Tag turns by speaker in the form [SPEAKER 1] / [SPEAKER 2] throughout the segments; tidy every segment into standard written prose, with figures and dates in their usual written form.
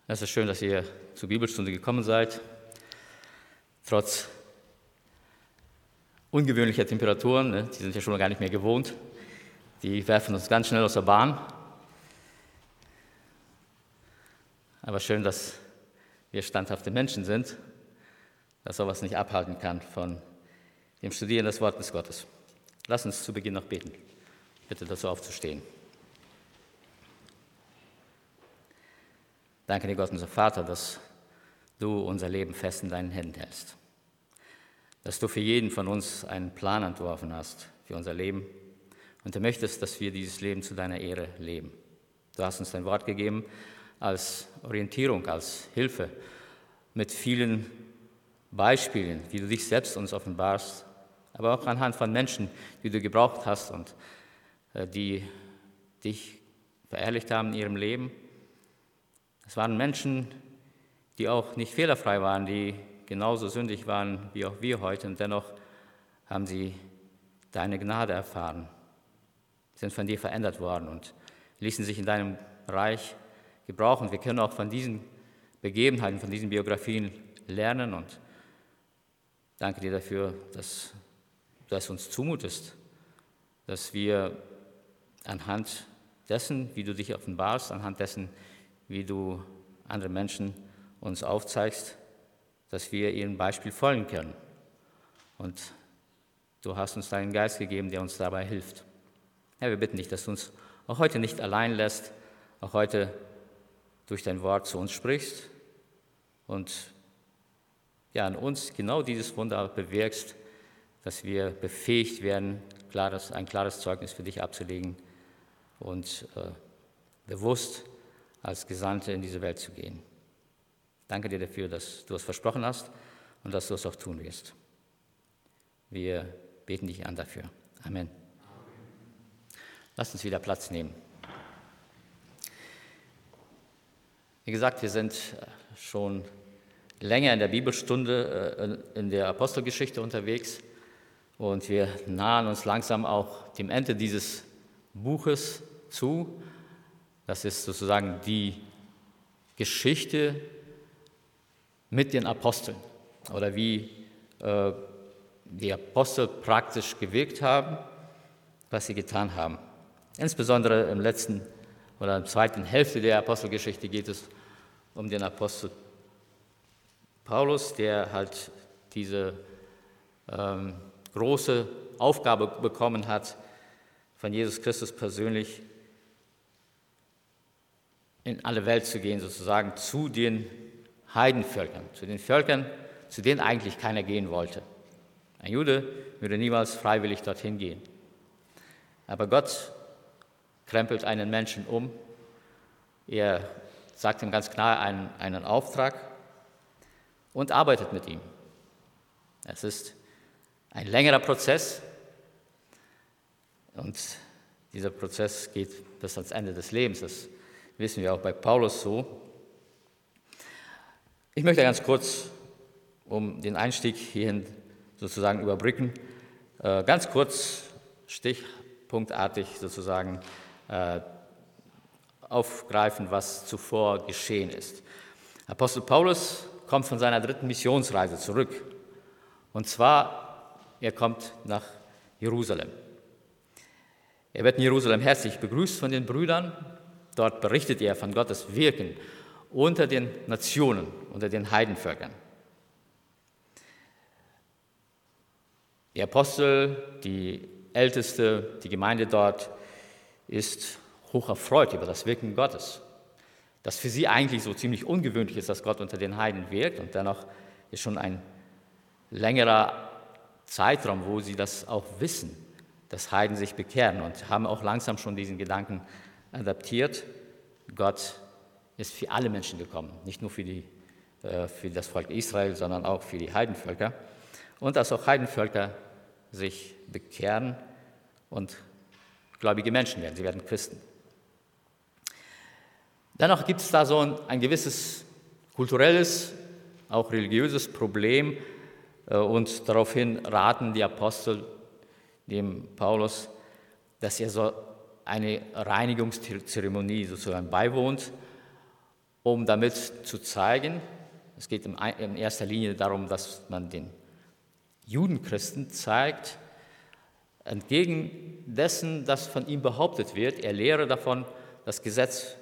[SPEAKER 1] Es ist schön, dass ihr zur Bibelstunde gekommen seid. Trotz ungewöhnlicher Temperaturen, die sind ja schon gar nicht mehr gewohnt, die werfen uns ganz schnell aus der Bahn. Aber schön, dass wir standhafte Menschen sind, dass sowas nicht abhalten kann von dem Studieren des Wortes Gottes. Lass uns zu Beginn noch beten. Bitte dazu aufzustehen. Danke dir, Gott, unser Vater, dass du unser Leben fest in deinen Händen hältst. Dass du für jeden von uns einen Plan entworfen hast für unser Leben und du möchtest, dass wir dieses Leben zu deiner Ehre leben. Du hast uns dein Wort gegeben als Orientierung, als Hilfe, mit vielen Beispielen, wie du dich selbst uns offenbarst, aber auch anhand von Menschen, die du gebraucht hast und die dich verherrlicht haben in ihrem Leben. Es waren Menschen, die auch nicht fehlerfrei waren, die genauso sündig waren wie auch wir heute, und dennoch haben sie deine Gnade erfahren, sind von dir verändert worden und ließen sich in deinem Reich gebrauchen. Wir können auch von diesen Begebenheiten, von diesen Biografien lernen und danke dir dafür, dass du es uns zumutest, dass wir anhand dessen, wie du dich offenbarst, anhand dessen, wie du andere Menschen uns aufzeigst, dass wir ihrem Beispiel folgen können. Und du hast uns deinen Geist gegeben, der uns dabei hilft. Herr, wir bitten dich, dass du uns auch heute nicht allein lässt, auch heute durch dein Wort zu uns sprichst und ja, an uns genau dieses Wunder bewirkst, dass wir befähigt werden, ein klares Zeugnis für dich abzulegen und bewusst als Gesandte in diese Welt zu gehen. Danke dir dafür, dass du es versprochen hast und dass du es auch tun wirst. Wir beten dich an dafür. Amen. Lasst uns wieder Platz nehmen. Wie gesagt, wir sind schon länger in der Bibelstunde in der Apostelgeschichte unterwegs und wir nahen uns langsam auch dem Ende dieses Buches zu. Das ist sozusagen die Geschichte mit den Aposteln oder wie die Apostel praktisch gewirkt haben, was sie getan haben. Insbesondere im letzten oder in der zweiten Hälfte der Apostelgeschichte geht es um den Apostel Paulus, der halt diese große Aufgabe bekommen hat, von Jesus Christus persönlich in alle Welt zu gehen, sozusagen zu den Heidenvölkern, zu den Völkern, zu denen eigentlich keiner gehen wollte. Ein Jude würde niemals freiwillig dorthin gehen. Aber Gott krempelt einen Menschen um. Er sagt ihm ganz klar einen Auftrag und arbeitet mit ihm. Es ist ein längerer Prozess und dieser Prozess geht bis ans Ende des Lebens. Das wissen wir auch bei Paulus so. Ich möchte ganz kurz, um den Einstieg hierhin sozusagen überbrücken, ganz kurz, stichpunktartig sozusagen aufgreifen, was zuvor geschehen ist. Apostel Paulus kommt von seiner 3. Missionsreise zurück. Und zwar, er kommt nach Jerusalem. Er wird in Jerusalem herzlich begrüßt von den Brüdern. Dort berichtet er von Gottes Wirken unter den Nationen, unter den Heidenvölkern. Die Apostel, die Älteste, die Gemeinde dort ist hoch erfreut über das Wirken Gottes. Das für sie eigentlich so ziemlich ungewöhnlich ist, dass Gott unter den Heiden wirkt. Und dennoch ist schon ein längerer Zeitraum, wo sie das auch wissen, dass Heiden sich bekehren und haben auch langsam schon diesen Gedanken adaptiert. Gott ist für alle Menschen gekommen, nicht nur für das Volk Israel, sondern auch für die Heidenvölker. Und dass auch Heidenvölker sich bekehren und gläubige Menschen werden. Sie werden Christen. Dennoch gibt es da so ein gewisses kulturelles, auch religiöses Problem und daraufhin raten die Apostel dem Paulus, dass er so eine Reinigungszeremonie sozusagen beiwohnt um damit zu zeigen, es geht in erster Linie darum, dass man den Judenchristen zeigt, entgegen dessen, das von ihm behauptet wird, er lehre davon, das Gesetz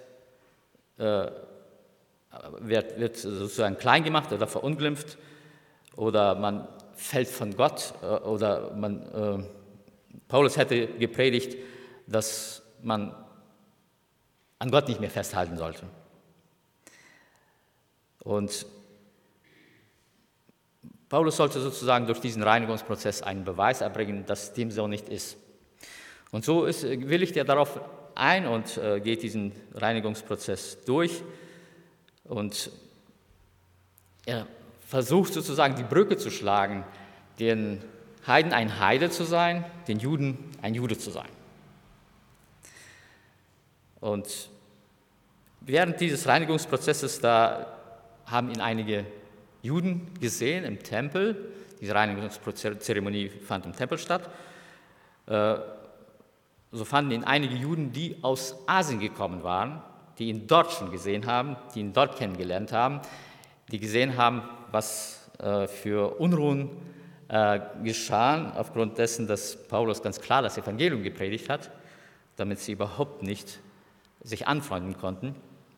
[SPEAKER 1] wird sozusagen klein gemacht oder verunglimpft oder man fällt von Gott oder Paulus hätte gepredigt, dass man an Gott nicht mehr festhalten sollte. Und Paulus sollte sozusagen durch diesen Reinigungsprozess einen Beweis erbringen, dass dem so nicht ist. Und so willigt er darauf ein und geht diesen Reinigungsprozess durch. Und er versucht sozusagen die Brücke zu schlagen, den Heiden ein Heide zu sein, den Juden ein Jude zu sein. Und während dieses Reinigungsprozesses, da haben ihn einige Juden gesehen im Tempel. Diese Reinigungszeremonie fand im Tempel statt. So fanden ihn einige Juden, die aus Asien gekommen waren, die ihn dort schon gesehen haben, die ihn dort kennengelernt haben, die gesehen haben, was für Unruhen geschahen, aufgrund dessen, dass Paulus ganz klar das Evangelium gepredigt hat, damit sie überhaupt nicht sich anfreunden konnten.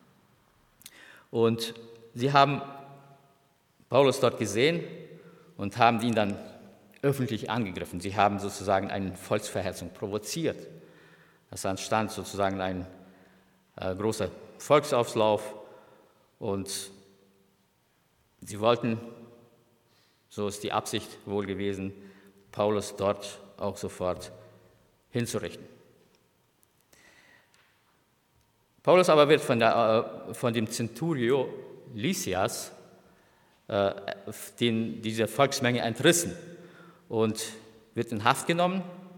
[SPEAKER 1] Und sie haben Paulus dort gesehen und haben ihn dann öffentlich angegriffen. Sie haben sozusagen eine Volksverhetzung provoziert. Es entstand sozusagen ein großer Volksauflauf und sie wollten, so ist die Absicht wohl gewesen, Paulus dort auch sofort hinzurichten. Paulus aber wird von dem Centurio Lysias dieser Volksmenge entrissen und wird in Haft genommen.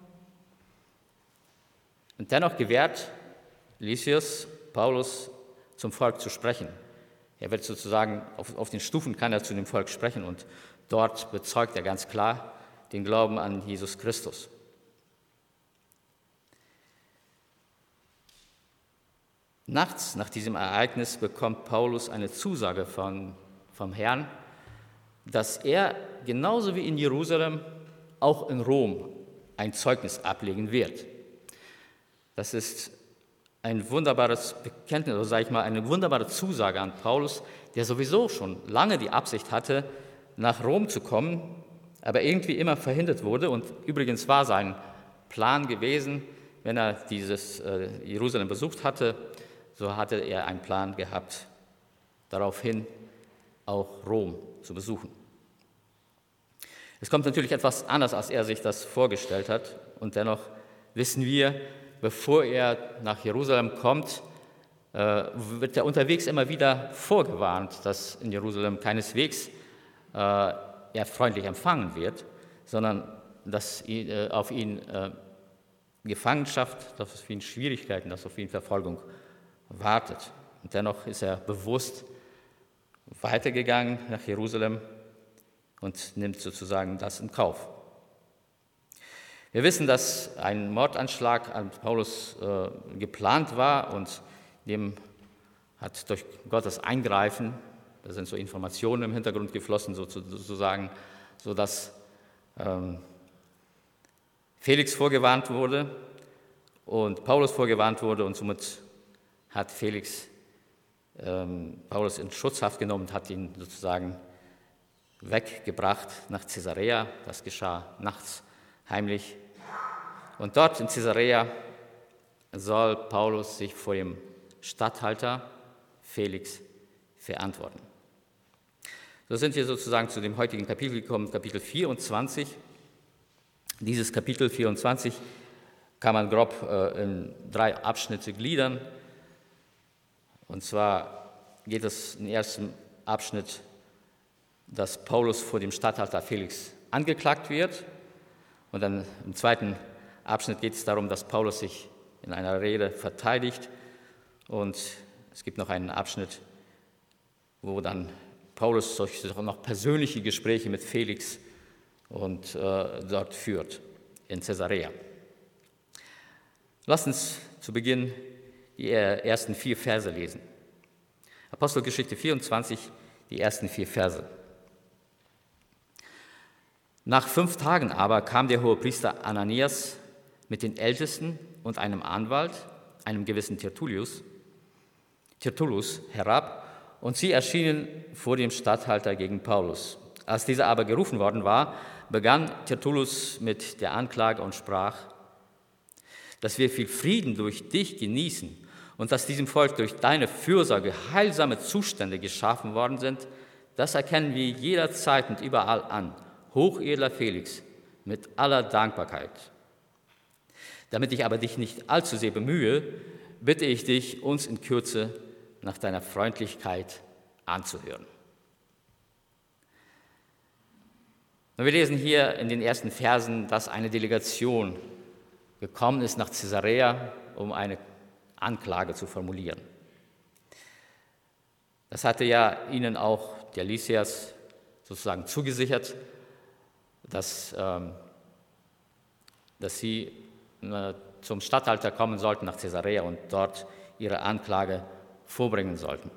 [SPEAKER 1] Und dennoch gewährt Lysias Paulus, zum Volk zu sprechen. Er wird sozusagen, auf den Stufen kann er zu dem Volk sprechen und dort bezeugt er ganz klar den Glauben an Jesus Christus. Nachts nach diesem Ereignis bekommt Paulus eine Zusage vom Herrn, dass er genauso wie in Jerusalem auch in Rom ein Zeugnis ablegen wird. Das ist ein wunderbares Bekenntnis, oder sage ich mal, eine wunderbare Zusage an Paulus, der sowieso schon lange die Absicht hatte, nach Rom zu kommen, aber irgendwie immer verhindert wurde. Und übrigens war sein Plan gewesen, wenn er dieses Jerusalem besucht hatte, so hatte er einen Plan gehabt, daraufhin auch Rom zu besuchen. Es kommt natürlich etwas anders, als er sich das vorgestellt hat. Und dennoch wissen wir, bevor er nach Jerusalem kommt, wird er unterwegs immer wieder vorgewarnt, dass in Jerusalem keineswegs er freundlich empfangen wird, sondern dass auf ihn Gefangenschaft, dass auf ihn Schwierigkeiten, dass auf ihn Verfolgung wartet. Und dennoch ist er bewusst weitergegangen nach Jerusalem und nimmt sozusagen das in Kauf. Wir wissen, dass ein Mordanschlag an Paulus geplant war und dem hat durch Gottes Eingreifen, da sind so Informationen im Hintergrund geflossen, sozusagen, sodass Felix vorgewarnt wurde und Paulus vorgewarnt wurde und somit hat Felix Paulus in Schutzhaft genommen und hat ihn sozusagen weggebracht nach Caesarea. Das geschah nachts heimlich. Und dort in Caesarea soll Paulus sich vor dem Statthalter Felix verantworten. So sind wir sozusagen zu dem heutigen Kapitel gekommen, Kapitel 24. Dieses Kapitel 24 kann man grob in 3 Abschnitte gliedern. Und zwar geht es im ersten Abschnitt, dass Paulus vor dem Statthalter Felix angeklagt wird. Und dann im zweiten Abschnitt geht es darum, dass Paulus sich in einer Rede verteidigt. Und es gibt noch einen Abschnitt, wo dann Paulus noch persönliche Gespräche mit Felix und dort führt, in Caesarea. Lasst uns zu Beginn die ersten 4 Verse lesen. Apostelgeschichte 24, die ersten 4 Verse. Nach 5 Tagen aber kam der Hohepriester Ananias mit den Ältesten und einem Anwalt, einem gewissen Tertullus, herab, und sie erschienen vor dem Statthalter gegen Paulus. Als dieser aber gerufen worden war, begann Tertullus mit der Anklage und sprach: Dass wir viel Frieden durch dich genießen und dass diesem Volk durch deine Fürsorge heilsame Zustände geschaffen worden sind, das erkennen wir jederzeit und überall an, hochedler Felix, mit aller Dankbarkeit. Damit ich aber dich nicht allzu sehr bemühe, bitte ich dich, uns in Kürze nach deiner Freundlichkeit anzuhören. Und wir lesen hier in den ersten Versen, dass eine Delegation gekommen ist nach Caesarea, um eine Anklage zu formulieren. Das hatte ja ihnen auch der Lysias sozusagen zugesichert, dass sie zum Statthalter kommen sollten nach Caesarea und dort ihre Anklage vorbringen sollten.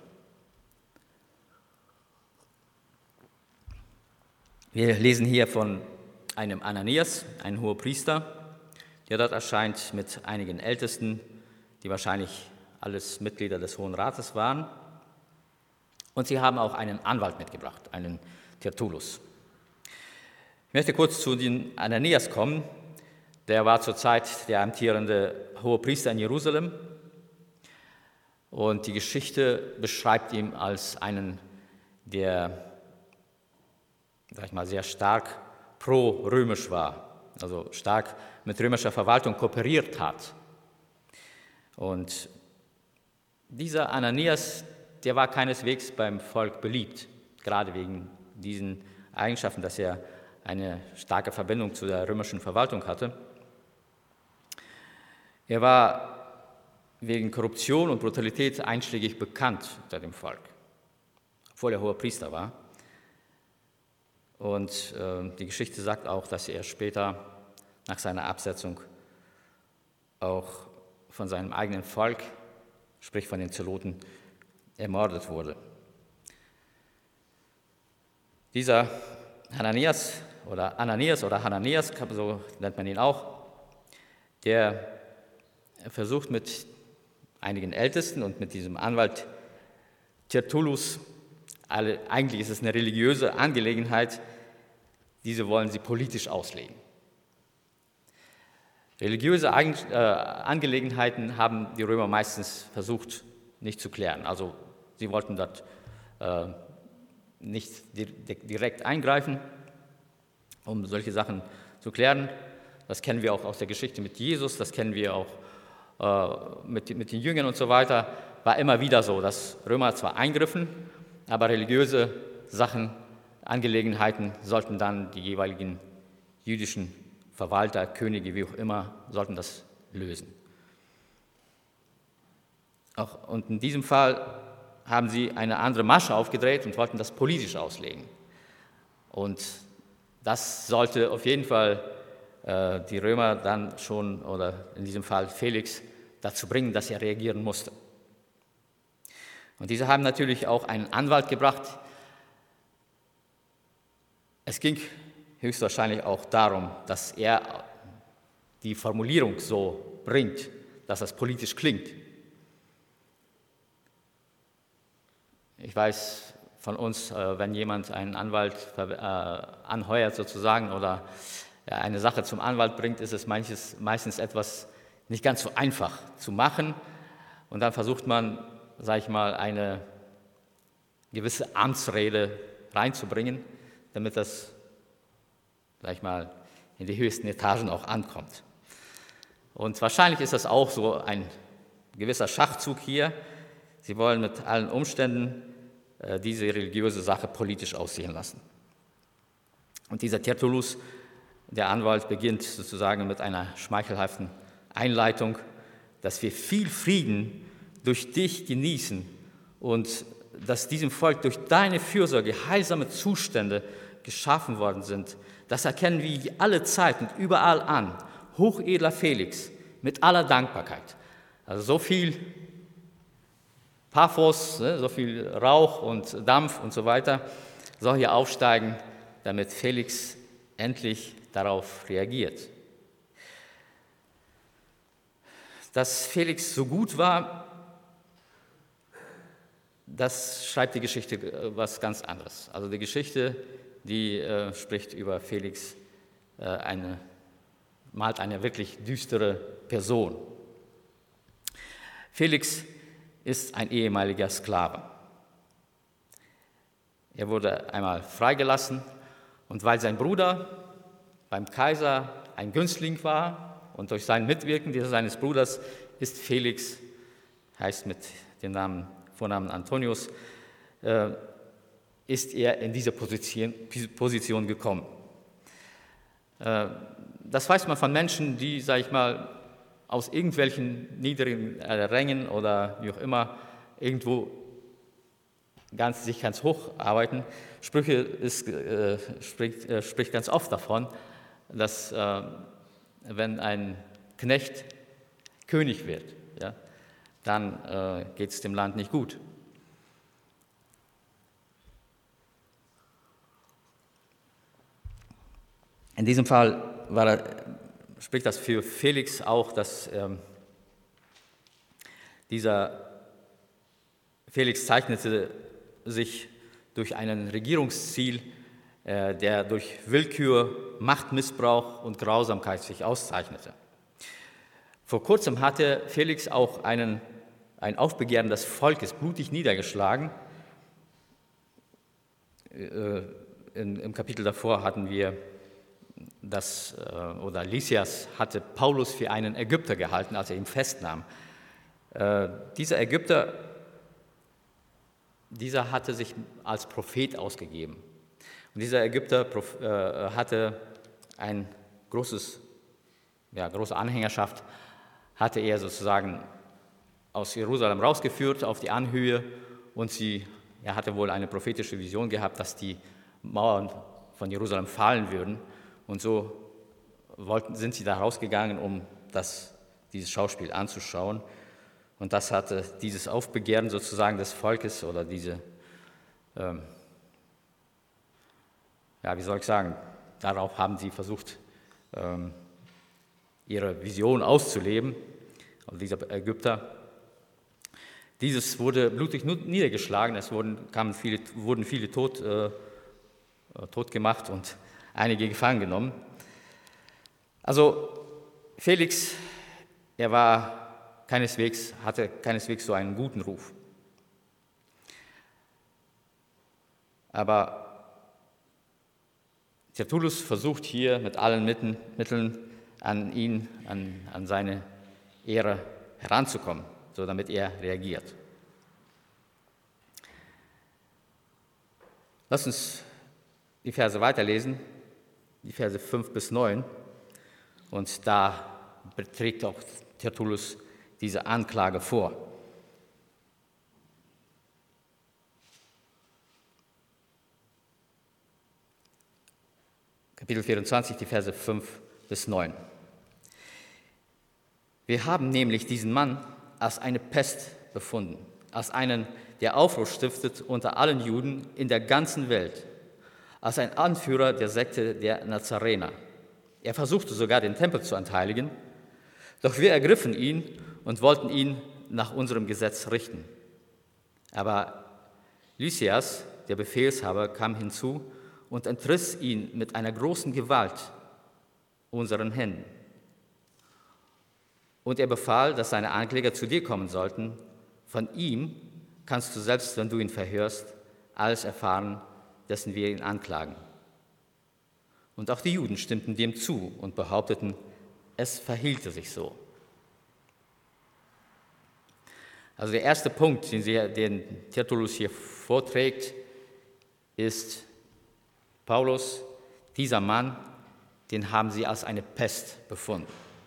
[SPEAKER 1] Wir lesen hier von einem Ananias, einem Hohepriester, der dort erscheint mit einigen Ältesten, die wahrscheinlich alles Mitglieder des Hohen Rates waren. Und sie haben auch einen Anwalt mitgebracht, einen Tertullus. Ich möchte kurz zu den Ananias kommen. Der war zur Zeit der amtierende Hohepriester in Jerusalem. Und die Geschichte beschreibt ihn als einen, der, sehr stark pro-römisch war, also stark mit römischer Verwaltung kooperiert hat. Und dieser Ananias, der war keineswegs beim Volk beliebt, gerade wegen diesen Eigenschaften, dass er eine starke Verbindung zu der römischen Verwaltung hatte. Er war wegen Korruption und Brutalität einschlägig bekannt unter dem Volk, obwohl er hoher Priester war. Und die Geschichte sagt auch, dass er später nach seiner Absetzung auch von seinem eigenen Volk, sprich von den Zeloten, ermordet wurde. Dieser Hananias oder Hananias, so nennt man ihn auch, der versucht mit einigen Ältesten und mit diesem Anwalt Tertullus, eigentlich ist es eine religiöse Angelegenheit, diese wollen sie politisch auslegen. Religiöse Angelegenheiten haben die Römer meistens versucht nicht zu klären. Also sie wollten dort nicht direkt eingreifen, um solche Sachen zu klären. Das kennen wir auch aus der Geschichte mit Jesus, das kennen wir auch mit den Jüngern und so weiter. War immer wieder so, dass Römer zwar eingriffen, aber religiöse Sachen, Angelegenheiten sollten dann die jeweiligen jüdischen Verwalter, Könige, wie auch immer, sollten das lösen. Und in diesem Fall haben sie eine andere Masche aufgedreht und wollten das politisch auslegen. Und das sollte auf jeden Fall die Römer dann schon, oder in diesem Fall Felix, dazu bringen, dass er reagieren musste. Und diese haben natürlich auch einen Anwalt gebracht. Es ging höchstwahrscheinlich auch darum, dass er die Formulierung so bringt, dass das politisch klingt. Ich weiß von uns, wenn jemand einen Anwalt anheuert sozusagen oder eine Sache zum Anwalt bringt, ist es meistens etwas nicht ganz so einfach zu machen. Und dann versucht man, eine gewisse Amtsrede reinzubringen, damit das, in die höchsten Etagen auch ankommt. Und wahrscheinlich ist das auch so ein gewisser Schachzug hier. Sie wollen mit allen Umständen diese religiöse Sache politisch aussehen lassen. Und dieser Tertullus, der Anwalt, beginnt sozusagen mit einer schmeichelhaften Einleitung, dass wir viel Frieden durch dich genießen und dass diesem Volk durch deine Fürsorge heilsame Zustände geschaffen worden sind. Das erkennen wir alle Zeit und überall an. Hochedler Felix, mit aller Dankbarkeit. Also so viel Paphos, so viel Rauch und Dampf und so weiter, soll hier aufsteigen, damit Felix endlich darauf reagiert. Dass Felix so gut war, das schreibt die Geschichte was ganz anderes. Also die Geschichte, die spricht über Felix, malt eine wirklich düstere Person. Felix ist ein ehemaliger Sklave. Er wurde einmal freigelassen und weil sein Bruder beim Kaiser ein Günstling war und durch sein Mitwirken seines Bruders ist Felix, heißt mit dem Vornamen Antonius, ist er in diese Position gekommen. Das weiß man von Menschen, die, sage ich mal, aus irgendwelchen niedrigen Rängen oder wie auch immer irgendwo sich ganz hoch arbeiten. Spricht ganz oft davon, dass wenn ein Knecht König wird, ja, dann geht es dem Land nicht gut. In diesem Fall spricht das für Felix auch, dass dieser Felix zeichnete sich durch einen Regierungsziel, der durch Willkür, Machtmissbrauch und Grausamkeit sich auszeichnete. Vor kurzem hatte Felix auch ein Aufbegehren des Volkes blutig niedergeschlagen. Im Kapitel davor hatten wir Lysias hatte Paulus für einen Ägypter gehalten, als er ihn festnahm. Dieser Ägypter, hatte sich als Prophet ausgegeben. Und dieser Ägypter hatte eine große Anhängerschaft, hatte er sozusagen aus Jerusalem rausgeführt auf die Anhöhe und er hatte wohl eine prophetische Vision gehabt, dass die Mauern von Jerusalem fallen würden. Und so sind sie da rausgegangen, um dieses Schauspiel anzuschauen. Und das hatte dieses Aufbegehren sozusagen des Volkes oder darauf haben sie versucht, ihre Vision auszuleben, also dieser Ägypter. Dieses wurde blutig niedergeschlagen, wurden viele tot gemacht und einige gefangen genommen. Also Felix, hatte keineswegs so einen guten Ruf. Aber Tertullus versucht hier mit allen Mitteln an seine Ehre heranzukommen, so damit er reagiert. Lass uns die Verse weiterlesen, die Verse 5 bis 9. Und da trägt auch Tertullus diese Anklage vor. Kapitel 24, die Verse 5 bis 9. Wir haben nämlich diesen Mann als eine Pest befunden, als einen, der Aufruhr stiftet unter allen Juden in der ganzen Welt, als ein Anführer der Sekte der Nazarener. Er versuchte sogar, den Tempel zu entheiligen, doch wir ergriffen ihn und wollten ihn nach unserem Gesetz richten. Aber Lysias, der Befehlshaber, kam hinzu und entriss ihn mit einer großen Gewalt unseren Händen. Und er befahl, dass seine Ankläger zu dir kommen sollten. Von ihm kannst du selbst, wenn du ihn verhörst, alles erfahren, dessen wir ihn anklagen. Und auch die Juden stimmten dem zu und behaupteten, es verhielte sich so. Also der erste Punkt, den Tertullus hier vorträgt, ist Paulus, dieser Mann, den haben sie als eine Pest befunden.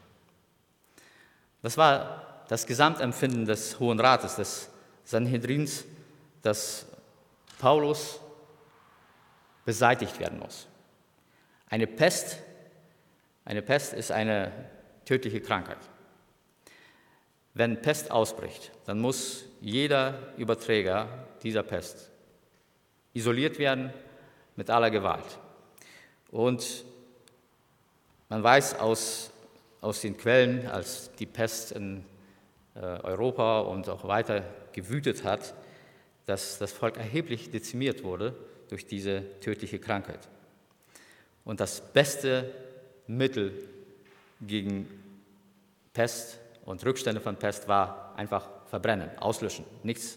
[SPEAKER 1] Das war das Gesamtempfinden des Hohen Rates, des Sanhedrins, dass Paulus beseitigt werden muss. Eine Pest ist eine tödliche Krankheit. wenn Pest ausbricht, dann muss jeder Überträger dieser Pest isoliert werden mit aller Gewalt. Und man weiß aus den Quellen, als die Pest in Europa und auch weiter gewütet hat, dass das Volk erheblich dezimiert wurde durch diese tödliche Krankheit. Und das beste Mittel gegen Pest und Rückstände von Pest war einfach verbrennen, auslöschen, nichts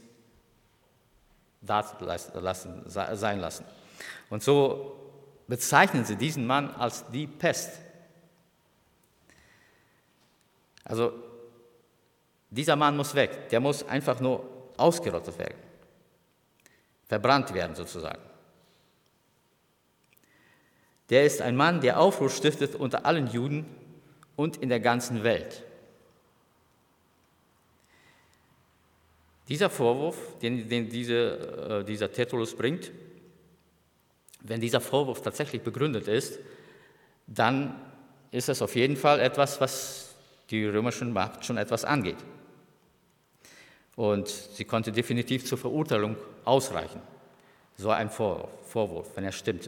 [SPEAKER 1] sein lassen. Und so bezeichnen sie diesen Mann als die Pest. Also dieser Mann muss weg, der muss einfach nur ausgerottet werden, verbrannt werden sozusagen. Der ist ein Mann, der Aufruhr stiftet unter allen Juden und in der ganzen Welt. Dieser Vorwurf, den dieser Tertullus bringt, wenn dieser Vorwurf tatsächlich begründet ist, dann ist es auf jeden Fall etwas, was die römische Macht schon etwas angeht. Und sie konnte definitiv zur Verurteilung ausreichen, so ein Vorwurf, wenn er stimmte.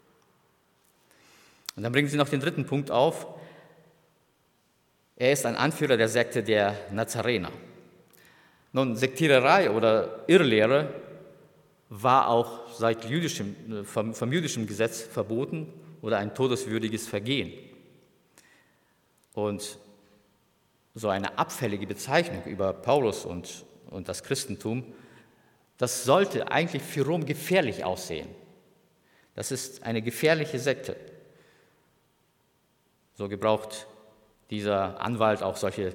[SPEAKER 1] Und dann bringen sie noch den dritten Punkt auf. Er ist ein Anführer der Sekte der Nazarener. Nun, Sektiererei oder Irrlehre war auch vom jüdischen Gesetz verboten oder ein todeswürdiges Vergehen. Und so eine abfällige Bezeichnung über Paulus und das Christentum, das sollte eigentlich für Rom gefährlich aussehen. Das ist eine gefährliche Sekte. So gebraucht dieser Anwalt auch solche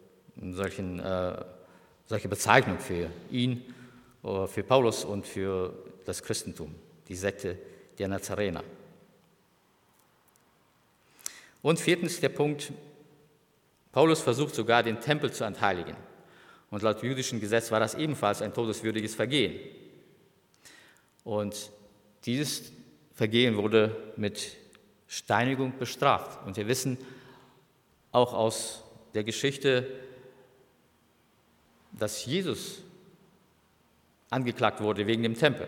[SPEAKER 1] Bezeichnung für ihn, für Paulus und für das Christentum, die Sekte der Nazarener. Und viertens der Punkt, Paulus versucht sogar, den Tempel zu entheiligen. Und laut jüdischem Gesetz war das ebenfalls ein todeswürdiges Vergehen. Und dieses Vergehen wurde mit Steinigung bestraft. Und wir wissen auch aus der Geschichte, dass Jesus angeklagt wurde wegen dem Tempel.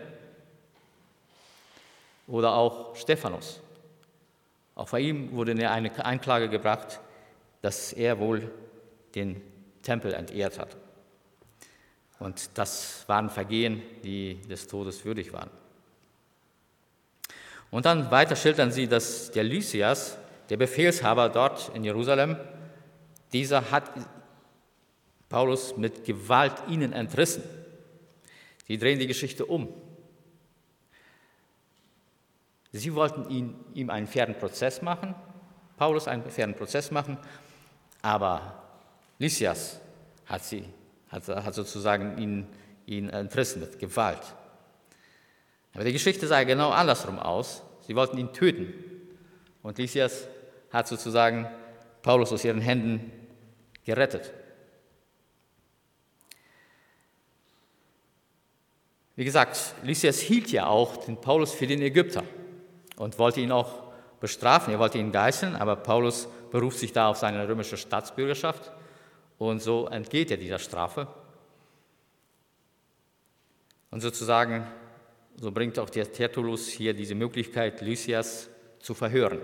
[SPEAKER 1] Oder auch Stephanus. Auch bei ihm wurde eine Anklage gebracht, dass er wohl den Tempel entehrt hat. Und das waren Vergehen, die des Todes würdig waren. Und dann weiter schildern sie, dass der Lysias, der Befehlshaber dort in Jerusalem, dieser hat Paulus mit Gewalt ihnen entrissen. Sie drehen die Geschichte um. Sie wollten ihm einen fairen Prozess machen, Paulus einen fairen Prozess machen, aber Lysias hat sozusagen ihn entrissen mit Gewalt. Aber die Geschichte sah genau andersrum aus. Sie wollten ihn töten. Und Lysias hat sozusagen Paulus aus ihren Händen gerettet. Wie gesagt, Lysias hielt ja auch den Paulus für den Ägypter und wollte ihn auch bestrafen. Er wollte ihn geißeln, aber Paulus beruft sich da auf seine römische Staatsbürgerschaft und so entgeht er dieser Strafe. Und sozusagen, so bringt auch der Tertullus hier diese Möglichkeit, Lysias zu verhören.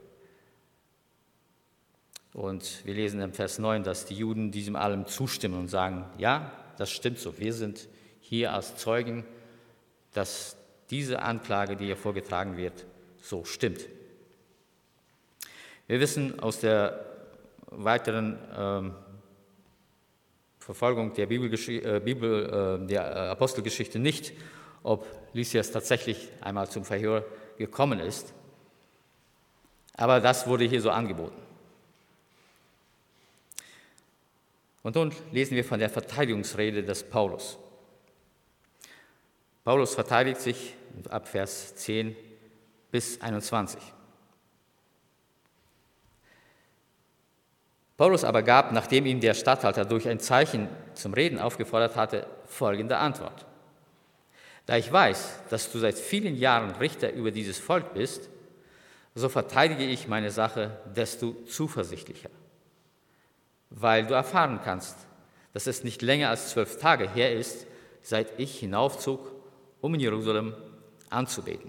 [SPEAKER 1] Und wir lesen im Vers 9, dass die Juden diesem allem zustimmen und sagen, ja, das stimmt so, wir sind hier als Zeugen, dass diese Anklage, die hier vorgetragen wird, so stimmt. Wir wissen aus der weiteren Verfolgung der der Apostelgeschichte nicht, ob Lysias tatsächlich einmal zum Verhör gekommen ist. Aber das wurde hier so angeboten. Und nun lesen wir von der Verteidigungsrede des Paulus. Paulus verteidigt sich ab Vers 10 bis 21. Paulus aber gab, nachdem ihn der Statthalter durch ein Zeichen zum Reden aufgefordert hatte, folgende Antwort. Da ich weiß, dass du seit vielen Jahren Richter über dieses Volk bist, so verteidige ich meine Sache desto zuversichtlicher, weil du erfahren kannst, dass es nicht länger als 12 Tage her ist, seit ich hinaufzog, um in Jerusalem anzubeten.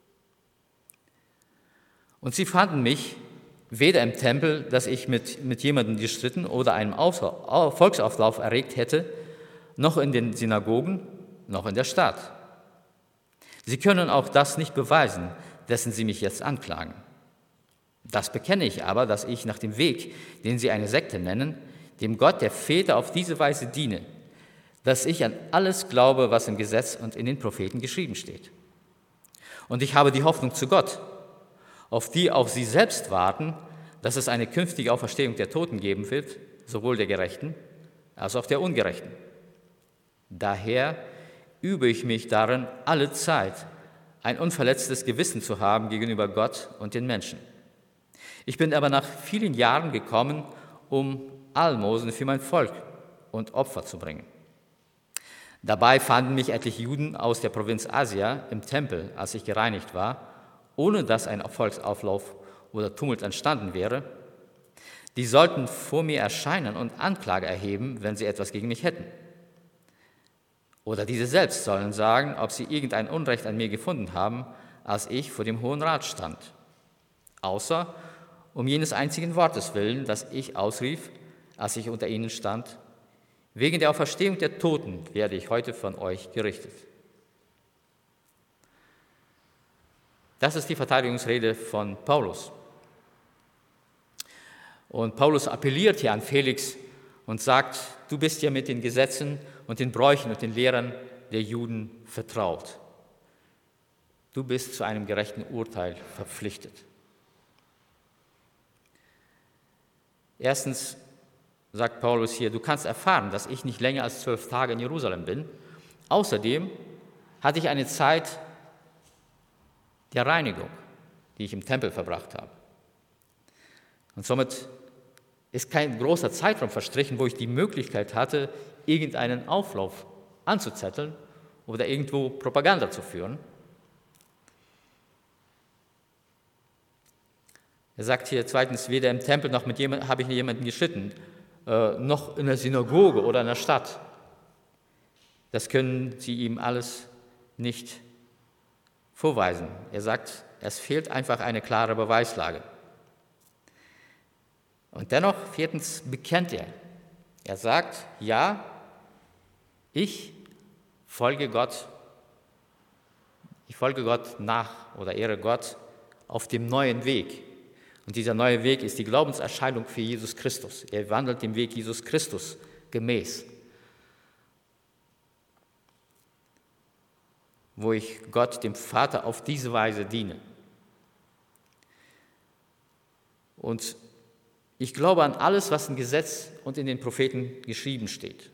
[SPEAKER 1] Und sie fanden mich weder im Tempel, dass ich mit jemandem gestritten oder einen Volksauflauf erregt hätte, noch in den Synagogen, noch in der Stadt. Sie können auch das nicht beweisen, dessen sie mich jetzt anklagen. Das bekenne ich aber, dass ich nach dem Weg, den sie eine Sekte nennen, dem Gott der Väter auf diese Weise diene, dass ich an alles glaube, was im Gesetz und in den Propheten geschrieben steht. Und ich habe die Hoffnung zu Gott, auf die auch sie selbst warten, dass es eine künftige Auferstehung der Toten geben wird, sowohl der Gerechten als auch der Ungerechten. Daher übe ich mich darin, alle Zeit ein unverletztes Gewissen zu haben gegenüber Gott und den Menschen. Ich bin aber nach vielen Jahren gekommen, um Almosen für mein Volk und Opfer zu bringen. Dabei fanden mich etliche Juden aus der Provinz Asia im Tempel, als ich gereinigt war, ohne dass ein Volksauflauf oder Tumult entstanden wäre. Die sollten vor mir erscheinen und Anklage erheben, wenn sie etwas gegen mich hätten. Oder diese selbst sollen sagen, ob sie irgendein Unrecht an mir gefunden haben, als ich vor dem Hohen Rat stand. Außer um jenes einzigen Wortes willen, das ich ausrief, als ich unter ihnen stand: Wegen der Auferstehung der Toten werde ich heute von euch gerichtet. Das ist die Verteidigungsrede von Paulus. Und Paulus appelliert hier an Felix und sagt: Du bist ja mit den Gesetzen und den Bräuchen und den Lehren der Juden vertraut. Du bist zu einem gerechten Urteil verpflichtet. Erstens sagt Paulus hier: Du kannst erfahren, dass ich nicht länger als 12 Tage in Jerusalem bin. Außerdem hatte ich eine Zeit der Reinigung, die ich im Tempel verbracht habe. Und somit ist kein großer Zeitraum verstrichen, wo ich die Möglichkeit hatte, irgendeinen Auflauf anzuzetteln oder irgendwo Propaganda zu führen. Er sagt hier zweitens: Weder im Tempel noch habe ich jemanden geschritten, noch in der Synagoge oder in der Stadt. Das können sie ihm alles nicht vorweisen. Er sagt, es fehlt einfach eine klare Beweislage. Und dennoch, viertens, bekennt er. Er sagt: Ja, ich folge Gott nach oder ehre Gott auf dem neuen Weg. Und dieser neue Weg ist die Glaubenserscheinung für Jesus Christus. Er wandelt dem Weg Jesus Christus gemäß, wo ich Gott, dem Vater, auf diese Weise diene. Und ich glaube an alles, was im Gesetz und in den Propheten geschrieben steht.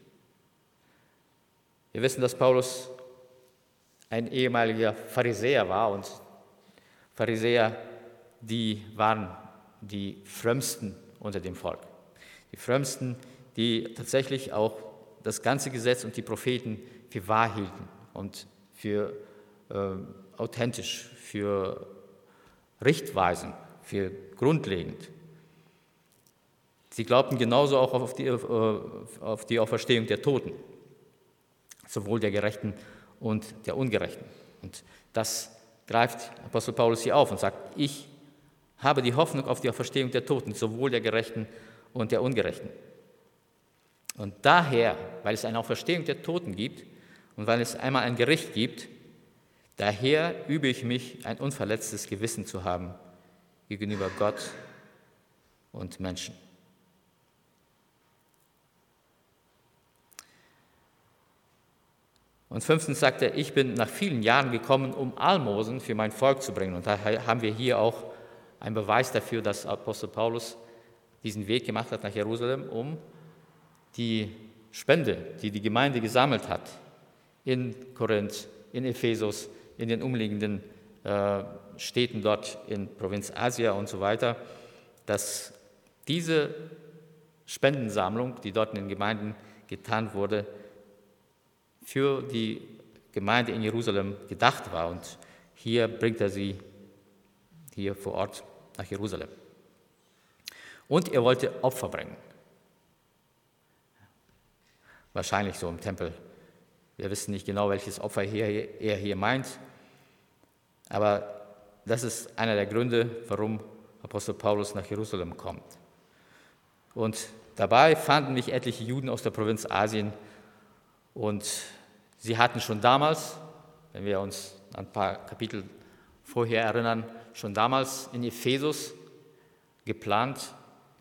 [SPEAKER 1] Wir wissen, dass Paulus ein ehemaliger Pharisäer war, und Pharisäer, die waren die Frömmsten unter dem Volk. Die Frömmsten, die tatsächlich auch das ganze Gesetz und die Propheten für wahr hielten und für authentisch, für richtweisend, für grundlegend. Sie glaubten genauso auch auf die Auferstehung der Toten, sowohl der Gerechten und der Ungerechten. Und das greift Apostel Paulus hier auf und sagt: Ich habe die Hoffnung auf die Auferstehung der Toten, sowohl der Gerechten und der Ungerechten. Und daher, weil es eine Auferstehung der Toten gibt und weil es einmal ein Gericht gibt, daher übe ich mich, ein unverletztes Gewissen zu haben gegenüber Gott und Menschen. Und fünftens sagt er: Ich bin nach vielen Jahren gekommen, um Almosen für mein Volk zu bringen. Und da haben wir hier auch einen Beweis dafür, dass Apostel Paulus diesen Weg gemacht hat nach Jerusalem, um die Spende, die die Gemeinde gesammelt hat, in Korinth, in Ephesus, in den umliegenden Städten dort in Provinz Asia und so weiter, dass diese Spendensammlung, die dort in den Gemeinden getan wurde, für die Gemeinde in Jerusalem gedacht war. Und hier bringt er sie hier vor Ort nach Jerusalem. Und er wollte Opfer bringen. wahrscheinlich so im Tempel. Wir wissen nicht genau, welches Opfer er hier meint, aber das ist einer der Gründe, warum Apostel Paulus nach Jerusalem kommt. Und dabei fanden mich etliche Juden aus der Provinz Asien und sie hatten schon damals, wenn wir uns an ein paar Kapitel vorher erinnern, schon damals in Ephesus geplant,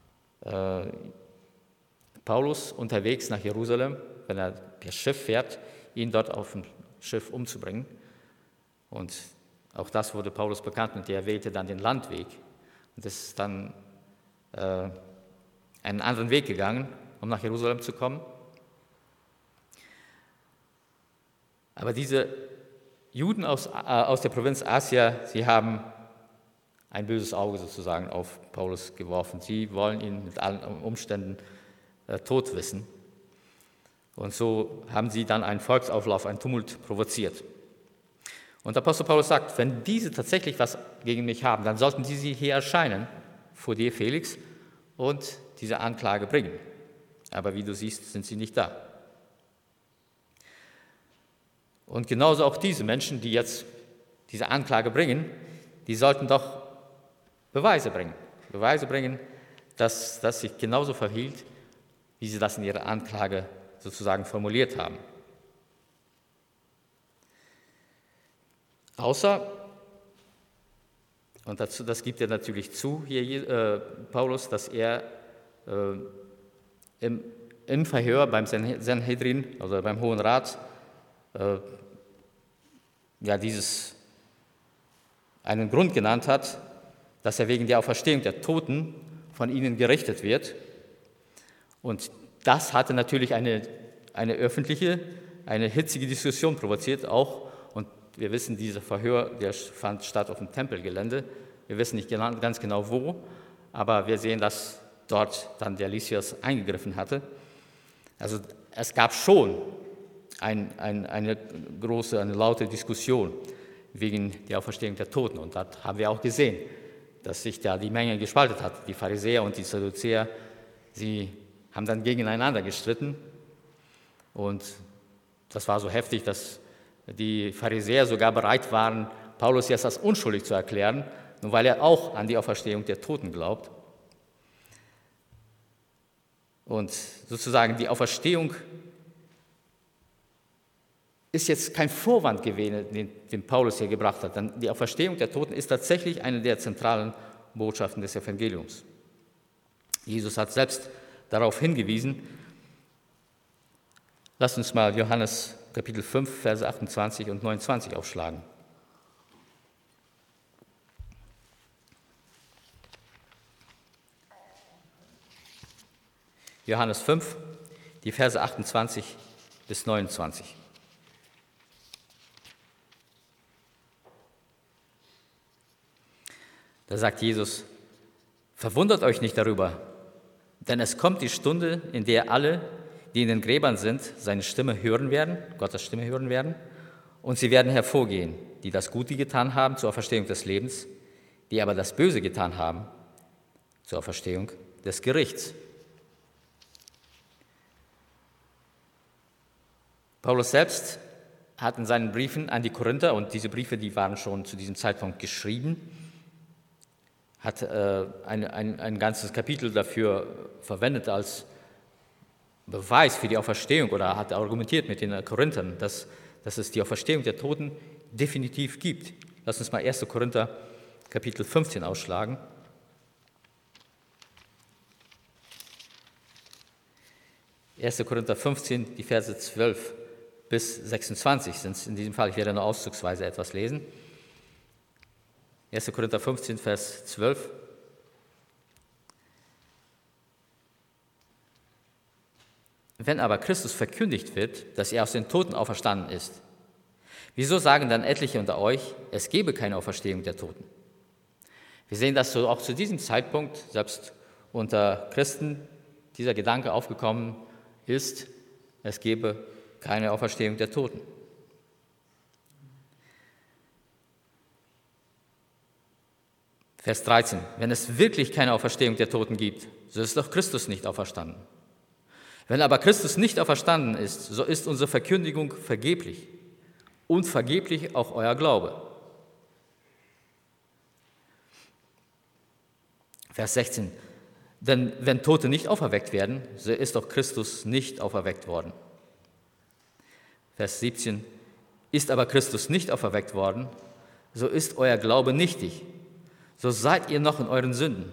[SPEAKER 1] Paulus unterwegs nach Jerusalem, wenn er per Schiff fährt, ihn dort auf dem Schiff umzubringen. Und auch das wurde Paulus bekannt und er wählte dann den Landweg. Und ist dann einen anderen Weg gegangen, um nach Jerusalem zu kommen. Aber diese Juden aus der Provinz Asia, sie haben ein böses Auge sozusagen auf Paulus geworfen. Sie wollen ihn mit allen Umständen tot wissen. Und so haben sie dann einen Volksauflauf, einen Tumult provoziert. Und Apostel Paulus sagt, wenn diese tatsächlich was gegen mich haben, dann sollten sie hier erscheinen vor dir, Felix, und diese Anklage bringen. Aber wie du siehst, sind sie nicht da. Und genauso auch diese Menschen, die jetzt diese Anklage bringen, die sollten doch Beweise bringen, dass das sich genauso verhielt, wie sie das in ihrer Anklage sozusagen formuliert haben. Außer, und das gibt er natürlich zu, hier Paulus, dass er im Verhör beim Sanhedrin, also beim Hohen Rat, einen Grund genannt hat, dass er wegen der Auferstehung der Toten von ihnen gerichtet wird. Und das hatte natürlich eine öffentliche, eine hitzige Diskussion provoziert auch. Und wir wissen, dieser Verhör, der fand statt auf dem Tempelgelände. Wir wissen nicht ganz genau wo, aber wir sehen, dass dort dann der Lysias eingegriffen hatte. Also es gab schon eine laute Diskussion wegen der Auferstehung der Toten. Und das haben wir auch gesehen, dass sich da die Menge gespalten hat. Die Pharisäer und die Sadduzäer, sie haben dann gegeneinander gestritten. Und das war so heftig, dass die Pharisäer sogar bereit waren, Paulus jetzt als unschuldig zu erklären, nur weil er auch an die Auferstehung der Toten glaubt. Und sozusagen die Auferstehung ist jetzt kein Vorwand gewesen, den Paulus hier gebracht hat. Denn die Auferstehung der Toten ist tatsächlich eine der zentralen Botschaften des Evangeliums. Jesus hat selbst darauf hingewiesen. Lasst uns mal Johannes Kapitel 5, Verse 28 und 29 aufschlagen. Johannes 5, die Verse 28 bis 29. Da sagt Jesus, verwundert euch nicht darüber, denn es kommt die Stunde, in der alle, die in den Gräbern sind, seine Stimme hören werden, Gottes Stimme hören werden, und sie werden hervorgehen, die das Gute getan haben zur Auferstehung des Lebens, die aber das Böse getan haben zur Auferstehung des Gerichts. Paulus selbst hat in seinen Briefen an die Korinther, und diese Briefe, die waren schon zu diesem Zeitpunkt geschrieben, hat ein ganzes Kapitel dafür verwendet als Beweis für die Auferstehung oder hat argumentiert mit den Korinthern, dass es die Auferstehung der Toten definitiv gibt. Lass uns mal 1. Korinther Kapitel 15 ausschlagen. 1. Korinther 15, die Verse 12 bis 26 sind es in diesem Fall. Ich werde nur auszugsweise etwas lesen. 1. Korinther 15, Vers 12. Wenn aber Christus verkündigt wird, dass er aus den Toten auferstanden ist, wieso sagen dann etliche unter euch, es gebe keine Auferstehung der Toten? Wir sehen, dass so auch zu diesem Zeitpunkt, selbst unter Christen, dieser Gedanke aufgekommen ist, es gebe keine Auferstehung der Toten. Vers 13. Wenn es wirklich keine Auferstehung der Toten gibt, so ist doch Christus nicht auferstanden. Wenn aber Christus nicht auferstanden ist, so ist unsere Verkündigung vergeblich und vergeblich auch euer Glaube. Vers 16. Denn wenn Tote nicht auferweckt werden, so ist auch Christus nicht auferweckt worden. Vers 17. Ist aber Christus nicht auferweckt worden, so ist euer Glaube nichtig, so seid ihr noch in euren Sünden.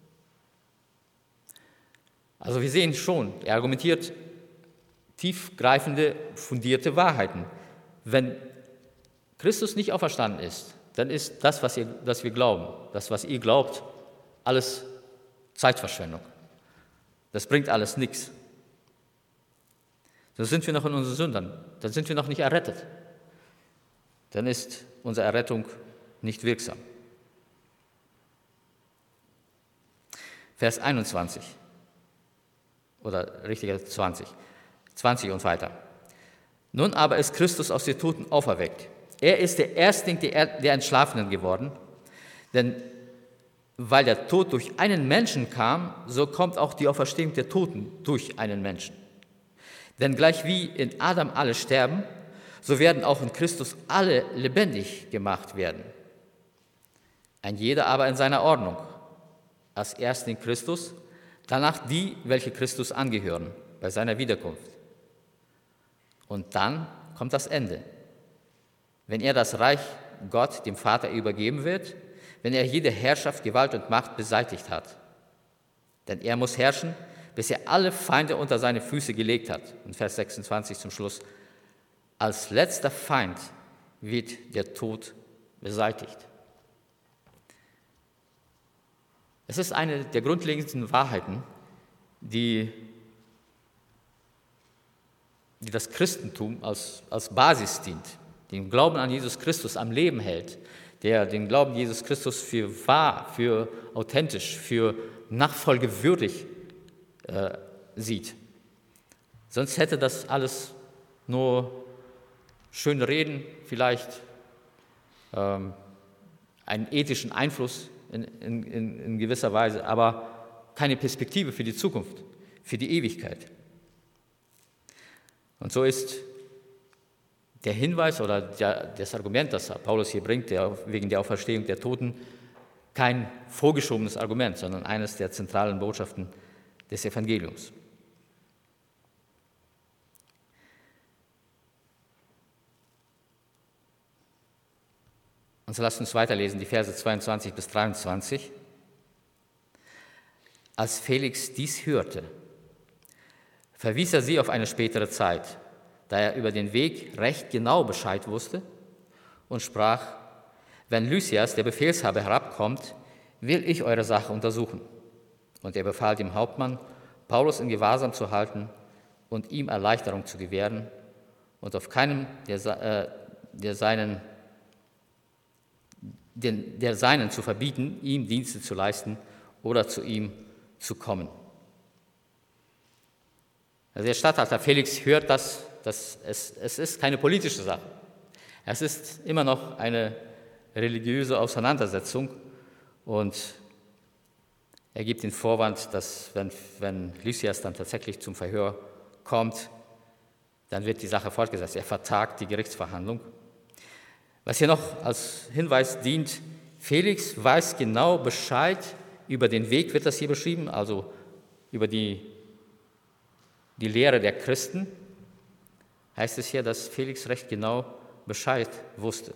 [SPEAKER 1] Also wir sehen schon, er argumentiert tiefgreifende, fundierte Wahrheiten. Wenn Christus nicht auferstanden ist, dann ist das, was wir glauben, das, was ihr glaubt, alles Zeitverschwendung. Das bringt alles nichts. Dann sind wir noch in unseren Sündern, dann sind wir noch nicht errettet. Dann ist unsere Errettung nicht wirksam. Vers 21 oder richtiger 20 und weiter. Nun aber ist Christus aus den Toten auferweckt. Er ist der Erstling der Entschlafenen geworden, denn weil der Tod durch einen Menschen kam, so kommt auch die Auferstehung der Toten durch einen Menschen. Denn gleich wie in Adam alle sterben, so werden auch in Christus alle lebendig gemacht werden. Ein jeder aber in seiner Ordnung. Als Erstling Christus, danach die, welche Christus angehören, bei seiner Wiederkunft. Und dann kommt das Ende. Wenn er das Reich Gott, dem Vater, übergeben wird, wenn er jede Herrschaft, Gewalt und Macht beseitigt hat. Denn er muss herrschen, bis er alle Feinde unter seine Füße gelegt hat. In Vers 26 zum Schluss. Als letzter Feind wird der Tod beseitigt. Es ist eine der grundlegenden Wahrheiten, die das Christentum als Basis dient, den Glauben an Jesus Christus am Leben hält, der den Glauben an Jesus Christus für wahr, für authentisch, für nachfolgewürdig sieht. Sonst hätte das alles nur schöne Reden, vielleicht einen ethischen Einfluss in gewisser Weise, aber keine Perspektive für die Zukunft, für die Ewigkeit. Und so ist der Hinweis oder das Argument, das Paulus hier bringt, wegen der Auferstehung der Toten, kein vorgeschobenes Argument, sondern eines der zentralen Botschaften des Evangeliums. Und so lasst uns weiterlesen, die Verse 22 bis 23. Als Felix dies hörte, verwies er sie auf eine spätere Zeit, da er über den Weg recht genau Bescheid wusste und sprach, wenn Lysias, der Befehlshaber, herabkommt, will ich eure Sache untersuchen. Und er befahl dem Hauptmann, Paulus in Gewahrsam zu halten und ihm Erleichterung zu gewähren und auf keinem der Seinen zu verbieten, ihm Dienste zu leisten oder zu ihm zu kommen. Also der Statthalter Felix hört, dass es ist keine politische Sache. Es ist immer noch eine religiöse Auseinandersetzung und er gibt den Vorwand, dass wenn Lysias dann tatsächlich zum Verhör kommt, dann wird die Sache fortgesetzt. Er vertagt die Gerichtsverhandlung. Was hier noch als Hinweis dient, Felix weiß genau Bescheid über den Weg, wird das hier beschrieben, also über die Lehre der Christen, heißt es hier, dass Felix recht genau Bescheid wusste.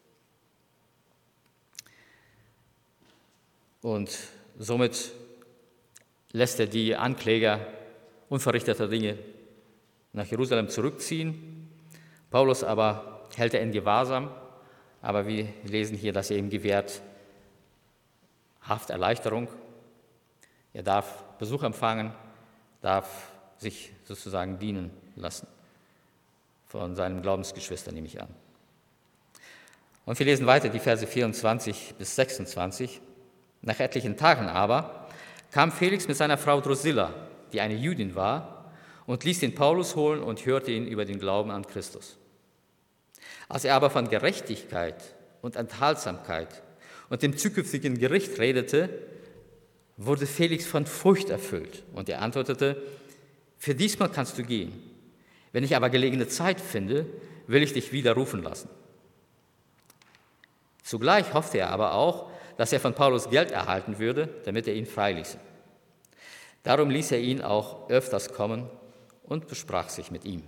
[SPEAKER 1] Und somit lässt er die Ankläger unverrichteter Dinge nach Jerusalem zurückziehen. Paulus aber hält er in Gewahrsam, aber wir lesen hier, dass er ihm gewährt Hafterleichterung. Er darf Besuch empfangen, darf sich sozusagen dienen lassen. Von seinen Glaubensgeschwistern nehme ich an. Und wir lesen weiter die Verse 24 bis 26. Nach etlichen Tagen aber kam Felix mit seiner Frau Drusilla, die eine Jüdin war, und ließ den Paulus holen und hörte ihn über den Glauben an Christus. Als er aber von Gerechtigkeit und Enthaltsamkeit und dem zukünftigen Gericht redete, wurde Felix von Furcht erfüllt und er antwortete, Für diesmal kannst du gehen. Wenn ich aber gelegene Zeit finde, will ich dich wieder rufen lassen. Zugleich hoffte er aber auch, dass er von Paulus Geld erhalten würde, damit er ihn freiließe. Darum ließ er ihn auch öfters kommen und besprach sich mit ihm.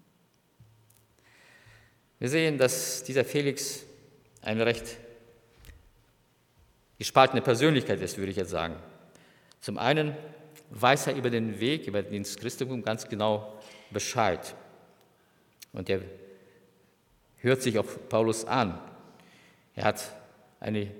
[SPEAKER 1] Wir sehen, dass dieser Felix eine recht gespaltene Persönlichkeit ist, würde ich jetzt sagen. Zum einen weiß er über den Weg, über das Christentum ganz genau Bescheid. Und er hört sich auf Paulus an. Er hat eine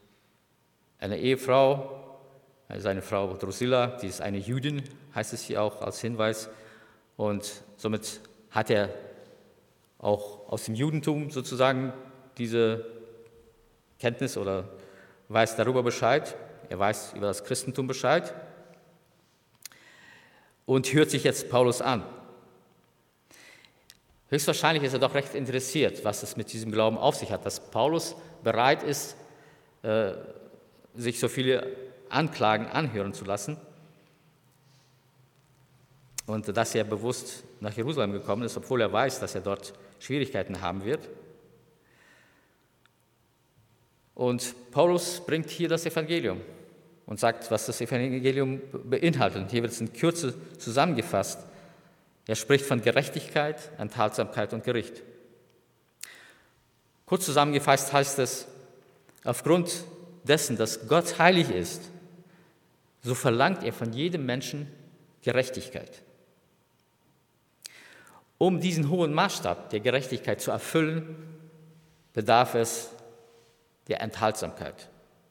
[SPEAKER 1] Ehefrau, seine Frau Drusilla, die ist eine Jüdin, heißt es hier auch als Hinweis. Und somit hat er auch aus dem Judentum sozusagen diese Kenntnis oder weiß darüber Bescheid. Er weiß über das Christentum Bescheid und hört sich jetzt Paulus an. Höchstwahrscheinlich ist er doch recht interessiert, was es mit diesem Glauben auf sich hat, dass Paulus bereit ist, sich so viele Anklagen anhören zu lassen und dass er bewusst nach Jerusalem gekommen ist, obwohl er weiß, dass er dort Schwierigkeiten haben wird. Und Paulus bringt hier das Evangelium und sagt, was das Evangelium beinhaltet. Und hier wird es in Kürze zusammengefasst. Er spricht von Gerechtigkeit, Enthaltsamkeit und Gericht. Kurz zusammengefasst heißt es, aufgrund dessen, dass Gott heilig ist, so verlangt er von jedem Menschen Gerechtigkeit. Um diesen hohen Maßstab der Gerechtigkeit zu erfüllen, bedarf es der Enthaltsamkeit.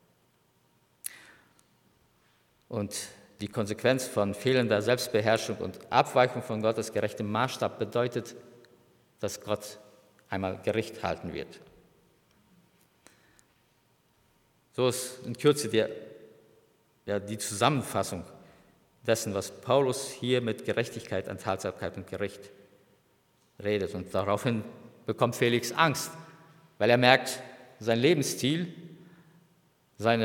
[SPEAKER 1] Und die Konsequenz von fehlender Selbstbeherrschung und Abweichung von Gottes gerechtem Maßstab bedeutet, dass Gott einmal Gericht halten wird. So ist in Kürze die Zusammenfassung dessen, was Paulus hier mit Gerechtigkeit, Enthaltsamkeit und Gericht redet. Und daraufhin bekommt Felix Angst, weil er merkt, sein Lebensstil, sein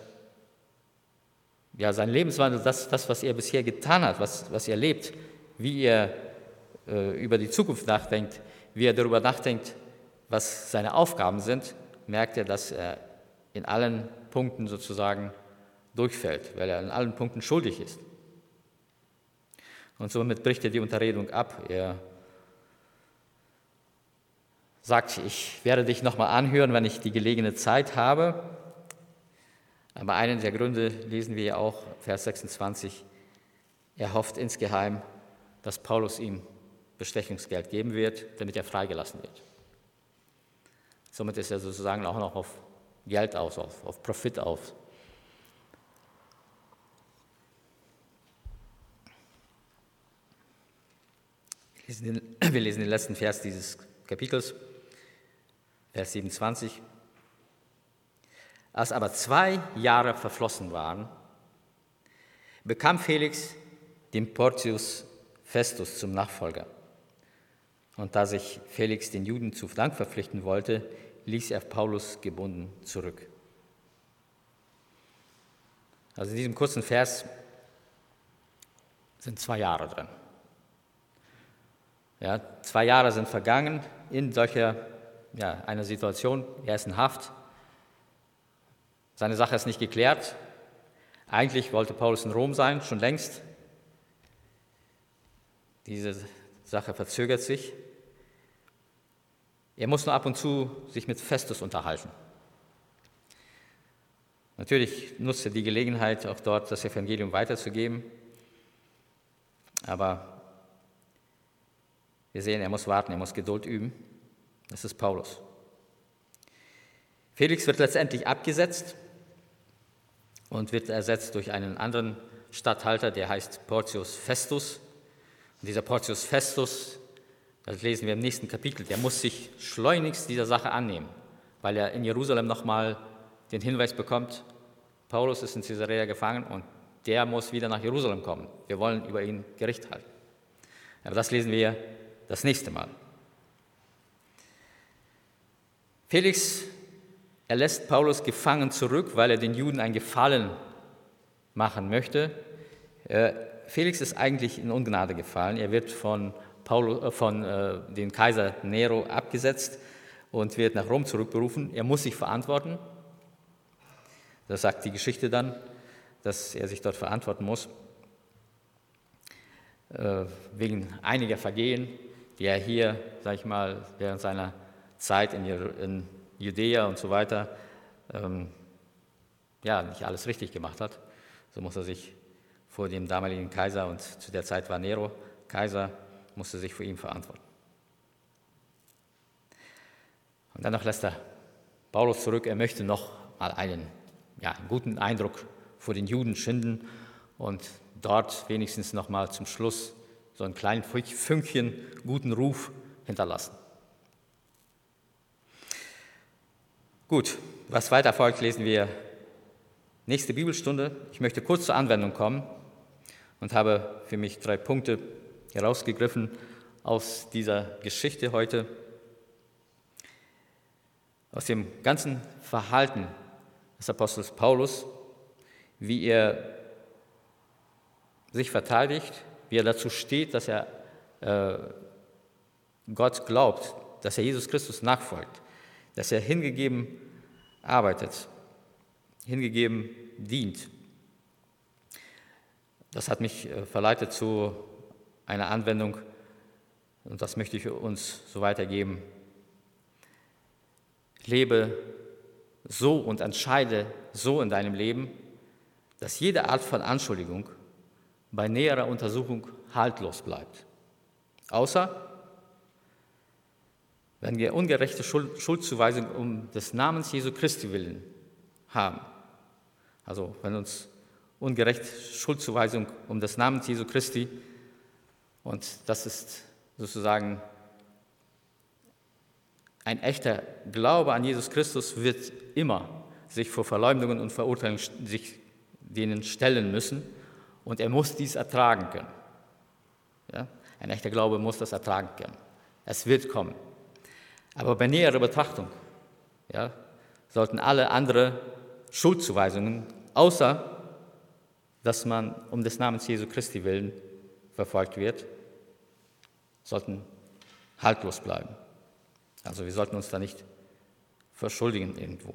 [SPEAKER 1] Lebenswandel, das, was er bisher getan hat, was er lebt, wie er über die Zukunft nachdenkt, wie er darüber nachdenkt, was seine Aufgaben sind, merkt er, dass er in allen Punkten sozusagen durchfällt, weil er in allen Punkten schuldig ist. Und somit bricht er die Unterredung ab. Er sagt, ich werde dich nochmal anhören, wenn ich die gelegene Zeit habe. Aber einen der Gründe lesen wir ja auch, Vers 26. Er hofft insgeheim, dass Paulus ihm Bestechungsgeld geben wird, damit er freigelassen wird. Somit ist er sozusagen auch noch auf Geld aus, auf Profit aus. Wir lesen den letzten Vers dieses Kapitels, Vers 27. Als aber 2 Jahre verflossen waren, bekam Felix den Porcius Festus zum Nachfolger. Und da sich Felix den Juden zu Dank verpflichten wollte, ließ er Paulus gebunden zurück. Also in diesem kurzen Vers sind 2 Jahre drin. Ja, 2 Jahre sind vergangen in solcher einer Situation. Er ist in Haft. Seine Sache ist nicht geklärt. Eigentlich wollte Paulus in Rom sein, schon längst. Diese Sache verzögert sich. Er muss nur ab und zu sich mit Festus unterhalten. Natürlich nutzt er die Gelegenheit, auch dort das Evangelium weiterzugeben. Aber wir sehen, er muss warten, er muss Geduld üben. Das ist Paulus. Felix wird letztendlich abgesetzt und wird ersetzt durch einen anderen Statthalter, der heißt Porcius Festus. Und dieser Porcius Festus, das lesen wir im nächsten Kapitel, der muss sich schleunigst dieser Sache annehmen, weil er in Jerusalem nochmal den Hinweis bekommt, Paulus ist in Caesarea gefangen und der muss wieder nach Jerusalem kommen. Wir wollen über ihn Gericht halten. Aber das lesen wir das nächste Mal. Felix lässt Paulus gefangen zurück, weil er den Juden einen Gefallen machen möchte. Er Felix ist eigentlich in Ungnade gefallen. Er wird von dem Kaiser Nero abgesetzt und wird nach Rom zurückberufen. Er muss sich verantworten. Das sagt die Geschichte dann, dass er sich dort verantworten muss, wegen einiger Vergehen, die er hier, sag ich mal, während seiner Zeit in Judäa und so weiter, nicht alles richtig gemacht hat. So muss er sich vor dem damaligen Kaiser, und zu der Zeit war Nero Kaiser, musste sich vor ihm verantworten. Und dann noch lässt er Paulus zurück. Er möchte noch mal einen guten Eindruck vor den Juden schinden und dort wenigstens noch mal zum Schluss so einen kleinen Fünkchen guten Ruf hinterlassen. Gut, was weiter folgt, lesen wir nächste Bibelstunde. Ich möchte kurz zur Anwendung kommen und habe für mich 3 Punkte herausgegriffen aus dieser Geschichte heute. Aus dem ganzen Verhalten des Apostels Paulus, wie er sich verteidigt, wie er dazu steht, dass er Gott glaubt, dass er Jesus Christus nachfolgt, dass er hingegeben arbeitet, hingegeben dient. Das hat mich verleitet zu einer Anwendung, und das möchte ich uns so weitergeben. Lebe so und entscheide so in deinem Leben, dass jede Art von Anschuldigung bei näherer Untersuchung haltlos bleibt. Außer wenn wir ungerechte Schuldzuweisung um des Namens Jesu Christi willen haben. Also wenn uns ungerecht Schuldzuweisung um des Namens Jesu Christi, und das ist sozusagen ein echter Glaube an Jesus Christus, wird immer sich vor Verleumdungen und Verurteilungen denen stellen müssen, und er muss dies ertragen können. Ja? Ein echter Glaube muss das ertragen können. Es wird kommen. Aber bei näherer Betrachtung sollten alle andere Schuldzuweisungen, außer dass man um des Namens Jesu Christi willen verfolgt wird, sollten haltlos bleiben. Also wir sollten uns da nicht verschuldigen irgendwo.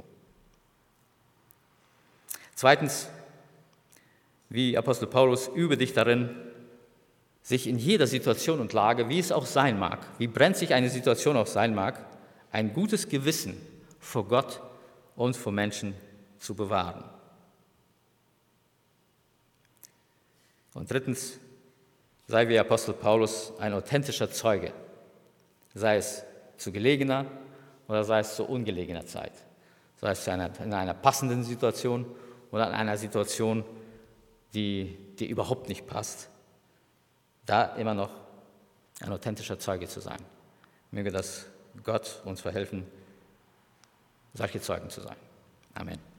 [SPEAKER 1] Zweitens, wie Apostel Paulus, übe dich darin, sich in jeder Situation und Lage, wie es auch sein mag, wie brenzlig eine Situation auch sein mag, ein gutes Gewissen vor Gott und vor Menschen zu bewahren. Und drittens, sei wie Apostel Paulus ein authentischer Zeuge, sei es zu gelegener oder sei es zu ungelegener Zeit, sei es in einer passenden Situation oder in einer Situation, die überhaupt nicht passt, da immer noch ein authentischer Zeuge zu sein. Möge das Gott uns verhelfen, solche Zeugen zu sein. Amen.